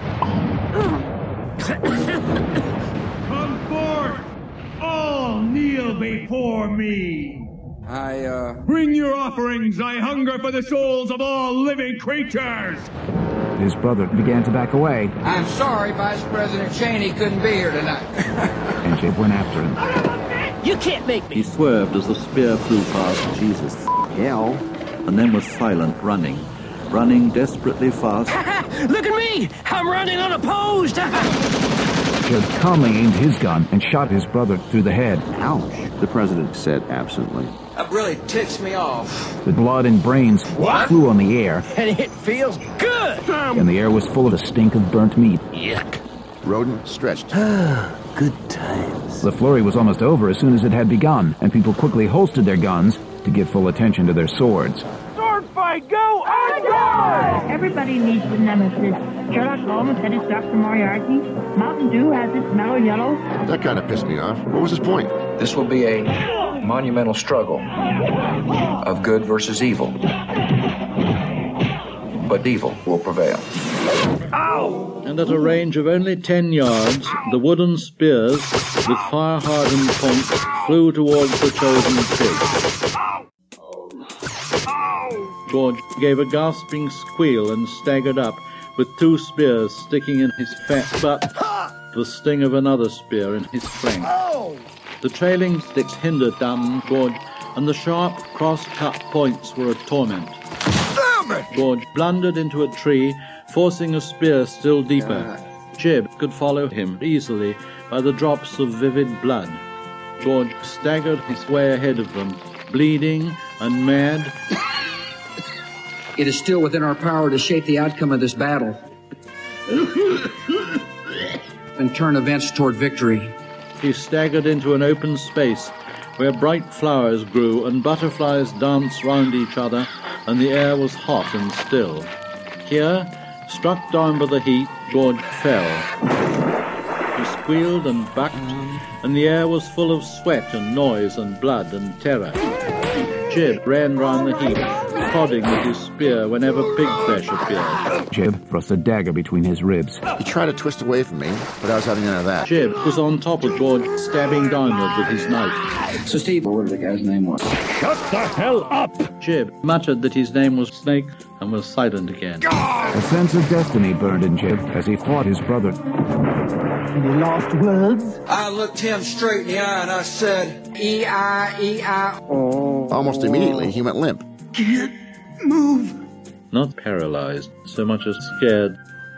Come forth! All kneel before me! Bring your offerings! I hunger for the souls of all living creatures! His brother began to back away. I'm sorry Vice President Cheney couldn't be here tonight. And Jacob went after him. You can't make me! He swerved as the spear flew past Jesus. Hell. And then was silent, running desperately fast. Look at me! I'm running unopposed! Jacob calmly aimed his gun and shot his brother through the head. Ouch, the president said absently. That really ticks me off. The blood and brains flew on the air. And it feels good! And the air was full of the stink of burnt meat. Yuck. Roden stretched. Good times. The flurry was almost over as soon as it had begun, and people quickly holstered their guns to give full attention to their swords. Sword fight, go! And go! Everybody needs a nemesis. Sherlock Holmes had his Dr. Moriarty. Mountain Dew has its Mellow Yellow. That kind of pissed me off. What was his point? This will be a monumental struggle of good versus evil. But evil will prevail. Ow! And at a range of only 10 yards, the wooden spears with fire-hardened points flew towards the chosen pig. George gave a gasping squeal and staggered up, with 2 spears sticking in his fat butt, the sting of another spear in his flank. The trailing sticks hindered down George, and the sharp, cross-cut points were a torment. George blundered into a tree, forcing a spear still deeper. Jib could follow him easily by the drops of vivid blood. George staggered his way ahead of them, bleeding and mad. It is still within our power to shape the outcome of this battle and turn events toward victory. He staggered into an open space where bright flowers grew and butterflies danced round each other, and the air was hot and still. Here, struck down by the heat, George fell. He squealed and bucked, and the air was full of sweat and noise and blood and terror. Jib ran round the heap, prodding with his spear whenever pig flesh appeared. Jib thrust a dagger between his ribs. He tried to twist away from me, but I was having none of that. Jib was on top of George, stabbing downward with his knife. So, Steve, what the guy's name was? Shut the hell up! Jib muttered that his name was Snake and was silent again. A sense of destiny burned in Jib as he fought his brother. Any last words? I looked him straight in the eye and I said, E-I-E-I-O. Almost immediately, he went limp. Can't move. Not paralyzed, so much as scared.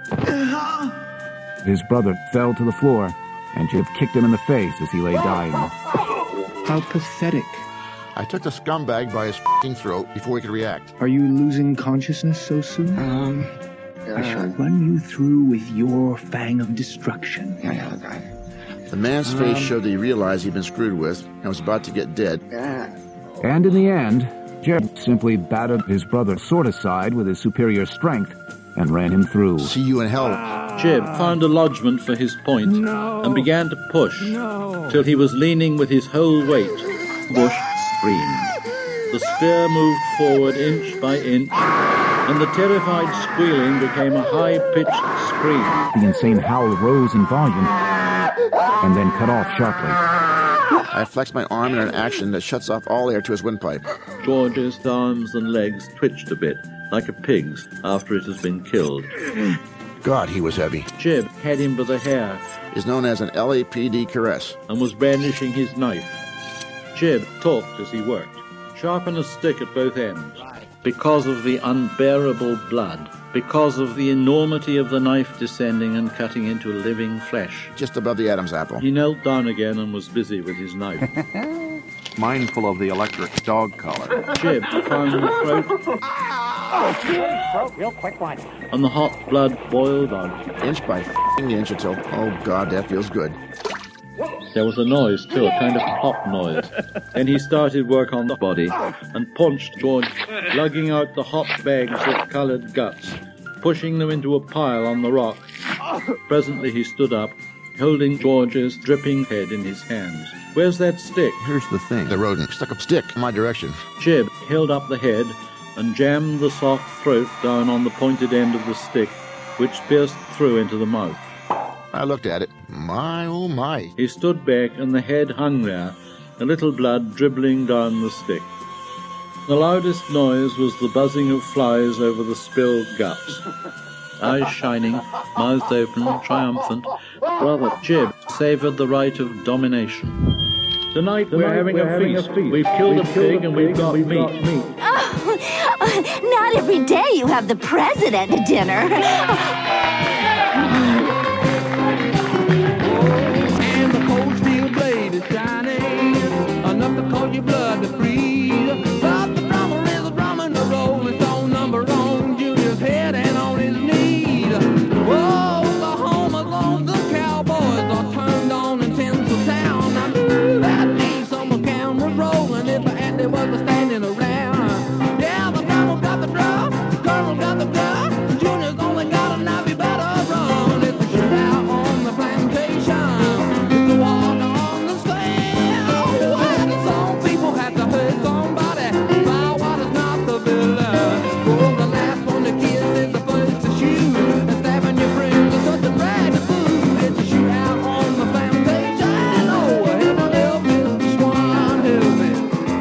His brother fell to the floor, and Jib kicked him in the face as he lay dying. How pathetic. I took the scumbag by his f***ing throat before he could react. Are you losing consciousness so soon? I shall run you through with your fang of destruction. The man's face showed that he realized he'd been screwed with and was about to get dead. And in the end, Jib simply battered his brother sword aside with his superior strength and ran him through. See you in hell. Jib found a lodgment for his point and began to push till he was leaning with his whole weight. Bush screamed. The spear moved forward inch by inch, and the terrified squealing became a high-pitched scream. The insane howl rose in volume and then cut off sharply. I flexed my arm in an action that shuts off all air to his windpipe. George's arms and legs twitched a bit, like a pig's after it has been killed. God, he was heavy. Jib had him by the hair. Is known as an LAPD caress. And was brandishing his knife. Jib talked as he worked. Sharpen a stick at both ends. Because of the unbearable blood. Because of the enormity of the knife descending and cutting into living flesh. Just above the Adam's apple. He knelt down again and was busy with his knife. Mindful of the electric dog collar. Jib found the throat. Real quick one. And the hot blood boiled on. Inch by inch until, oh God, that feels good. There was a noise too, a kind of pop noise. Then he started work on the body and punched George, lugging out the hot bags of coloured guts, pushing them into a pile on the rock. Presently he stood up, holding George's dripping head in his hands. Where's that stick? Here's the thing. The rodent stuck a stick in my direction. Jib held up the head and jammed the soft throat down on the pointed end of the stick, which pierced through into the mouth. I looked at it. My, oh my. He stood back and the head hung there, a little blood dribbling down the stick. The loudest noise was the buzzing of flies over the spilled guts. Eyes shining, mouth open, triumphant, Brother Jib savoured the right of domination. Tonight we're having a feast. We've killed a pig and we've got meat. Oh, not every day you have the president at dinner. And the cold steel blade is shining, enough to cause your blood to freeze. But the drummer is a drumming the Rolling Stone number on Junior's head and on his knees. Whoa, the home alone, the cowboys are turned on in Tinseltown. I knew that day some cameras rolling if Andy was standing around. Yeah, the drummer got the drum, the colonel got the gun, Junior's only got a knife, you better run. It's a shootout on the plantation, it's a walk on the sand. Where the song people have to hurt somebody, Firewater's not the villain. Oh, the last one to kiss is the first to shoot, and stabbing your friends is such a drag to food. It's a shootout on the plantation. Oh, heaven help Mr. Swan, help me.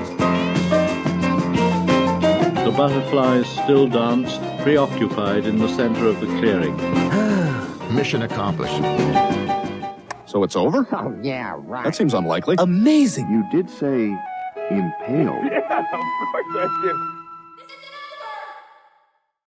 The butterflies still danced, preoccupied in the center of the clearing. Mission accomplished. So it's over? Oh, yeah, right. That seems unlikely. Amazing. You did say impaled. Yeah, of course I did.